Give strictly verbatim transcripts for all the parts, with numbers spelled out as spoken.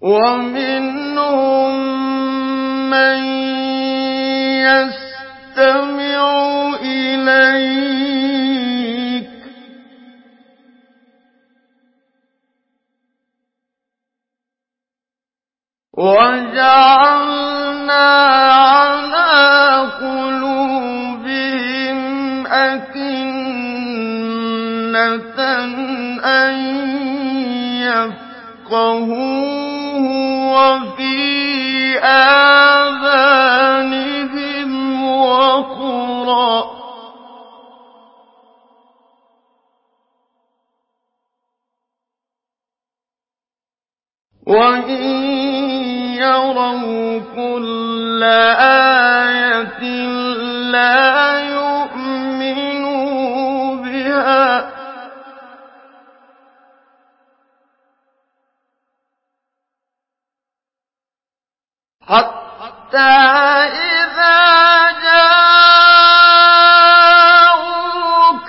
وَمِنْهُم مَّن يَسْتَمِعُ إِلَيْكَ ۖ وَجَعَلْنَا عَلَىٰ قُلُوبِهِمْ أَكِنَّةً أَن يَفْقَهُوهُ وَفِي آذَانِهِمْ وَقْرًا ۚ وَإِن يَرَوْا كُلَّ آيَةٍ لَّا يُؤْمِنُوا بِهَا ۚ حَتَّىٰ إِذَا جَاءُوكَ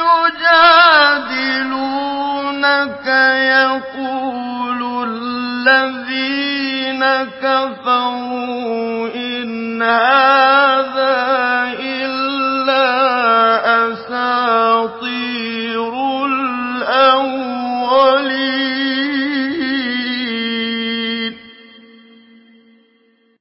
يُجَادِلُونَكَ يَقُولُ الَّذِينَ كَفَرُوا إِنْ هَٰذَا